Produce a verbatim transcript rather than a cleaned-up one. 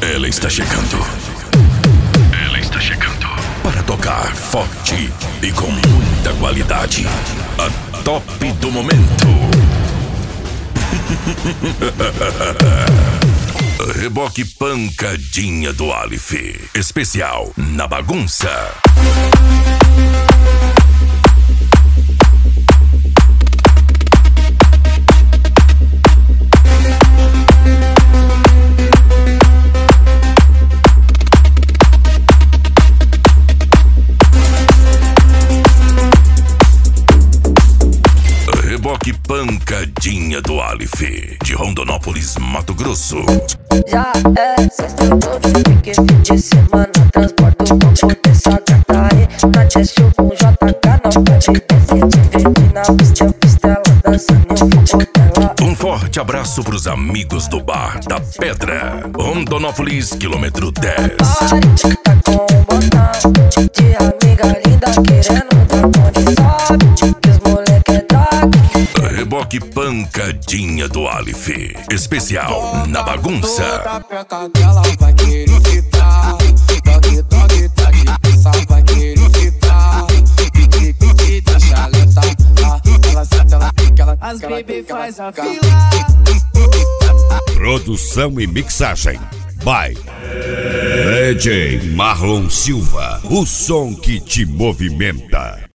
Ela está chegando. Ela está chegando. Para tocar forte e com muita qualidade. A top do momento. Reboque Pancadinha do Aleph. Especial na bagunça. Reboque Pancadinha do Aleph, de Rondonópolis, Mato Grosso. Já é sexta, todo pique, fim de semana. Transporto com potência, gata aí. Na Chessio com J K, não pode descer. Te divertir na pista, pistela, dançando em um fogo dela. Um forte abraço pros amigos do Bar da Pedra, Rondonópolis, quilômetro dez. Pare, tá com um botão de amiga linda querendo dar conta. Sabe que os moleque é draga. Reboque Pancadinha do Aleph, especial na bagunça. Toda peca dela vai querer ficar. Dog, dog, tá de pizza, vai querer ficar. Pique, pique, da chaleta. Ela senta, ela pique, ela As baby faz a fila. Produção e mixagem by D J Marlon Silva, o som que te movimenta.